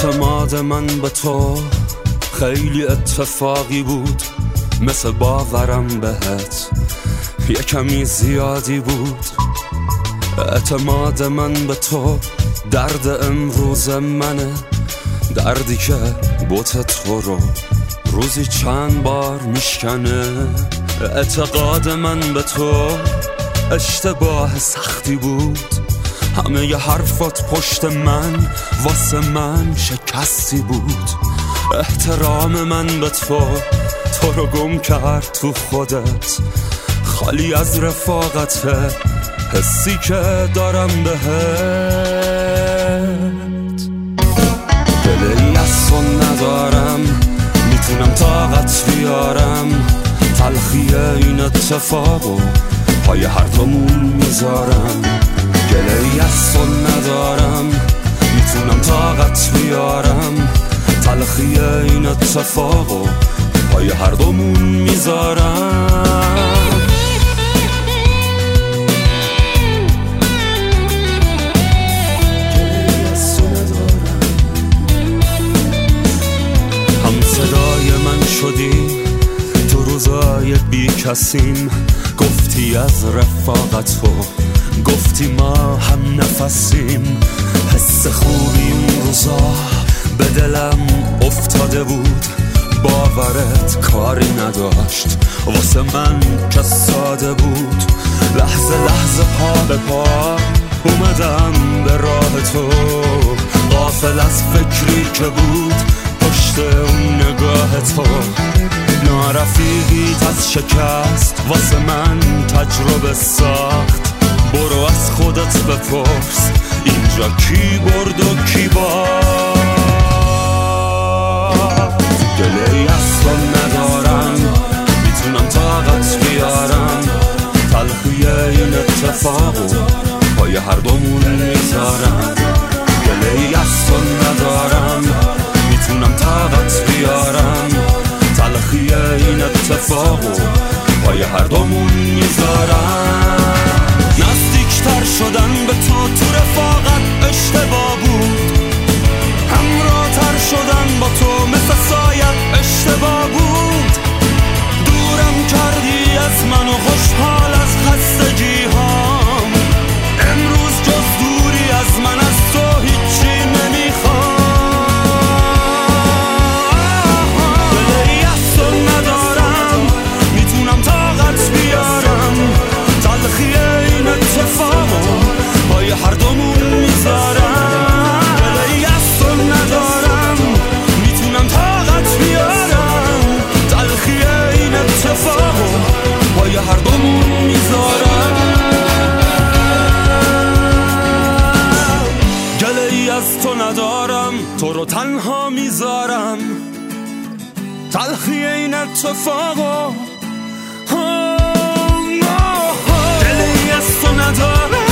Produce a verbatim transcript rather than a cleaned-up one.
اعتماد من به تو خیلی اتفاقی بود، مثل باورم بهت یه کمی زیادی بود. اعتماد من به تو درد امروز منه، دردی که بوت تو رو روزی چند بار میشکنه. اعتقاد من به تو اشتباه سختی بود، همه ی حرفات پشت من واسه من شکستی بود. احترام من به تو تو رو گم کرد تو خودت، خالی از رفاقته حسی که دارم بهت. دلی از تو ندارم، میتونم طاقت بیارم، تلخی این اتفاقو پای هر دومون میذارم. گله‌ای از تو ندارم، میتونم طاقت بیارم، تلخی این اتفاقو پای هر دومون میذارم. گله‌ای از تو ندارم، هم صدای من شدی تو روزای بی کسیم، گفتی از رفاقت و گفتی ما هم نفسیم. حس خوبی اون روزا به دلم افتاده بود، باورت کاری نداشت واسه من که ساده بود. لحظه لحظه پا به پا اومدم به راه تو، غافل از فکری که بود پشت اون نگاه تو. نارفیقیت از شکست واسه من تجربه ساخت، برو از خودت بپرس اینجا کی برد و کی باخت. گله‌ای از تو ندارم، میتونم طاقت بیارم، تلخی این اتفاقو پای هر دومون میذارم. گله‌ای از تو ندارم، میتونم طاقت بیارم، تلخی این اتفاقو پای هر دومون میذارم. نزدیکتر شدن به تو تو رفاقت اشتباه بود، همراه‌تر شدن با تو مثل سایت اشتباه بود. دورم کردی از من و خوشحال از خستگی هام، امروز جز دوری از من از تو هیچی نمیخوام. دلی از تو ندارم، میتونم طاقت بیارم، تلخی این اتفاقو پای هر دومون میذارم. دلی از تو ندارم، میتونم طاقت بیارم، تلخی این اتفاقو پای هر دومون میذارم. گله‌ای از تو ندارم، تو رو تنها میذارم، تلخی این اتفاقو. گله‌ای از تو ندارم،